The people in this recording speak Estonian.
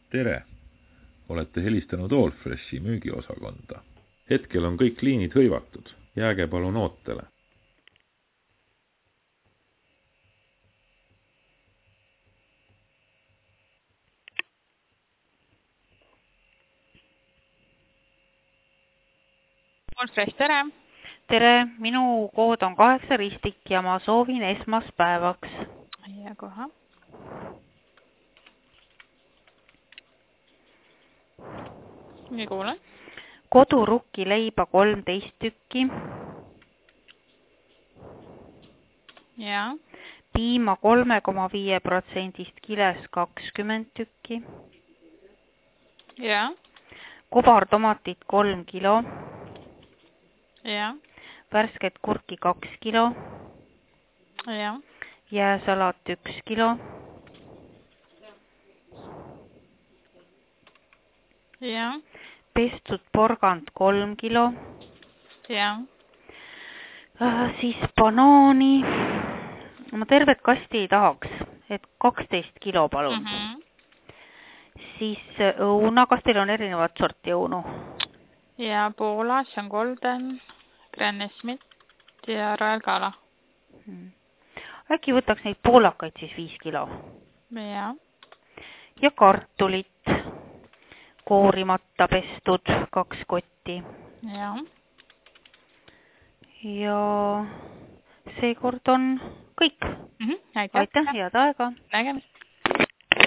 Tere! Olete helistanud Allfreshi müügiosakonda. Hetkel on kõik liinid hõivatud. Jääge palun ootele. Allfresh, tere! Tere, minu kood on 8 ristik ja ma soovin esmaspäevaks. Ja kohe. Nii kuulen. Kodurukki leiba 13 tükki. Ja. Piima 3,5% kiles 20 tükki. Ja. Kobartomatit 3 kilo. Ja. Värsket kurki 2 kilo. Ja. Jääsalat 1 kilo. Ja. Pestud porgand 3 kilo. Ja. Siis banaani. Ma tervet kasti ei tahaks, et 12 kilo palun. Siis õuna, kas teil on erinevat sorti õunu? Ja Poola, see on Golden, Granny Smith ja Royal Gala. Äkki võtaks neid poolakaid siis 5 kilo. Ja. Ja kartulit, koorimata pestud 2 kotti. Ja. Ja seekord on kõik. Aitäh, head aega. Nägemist.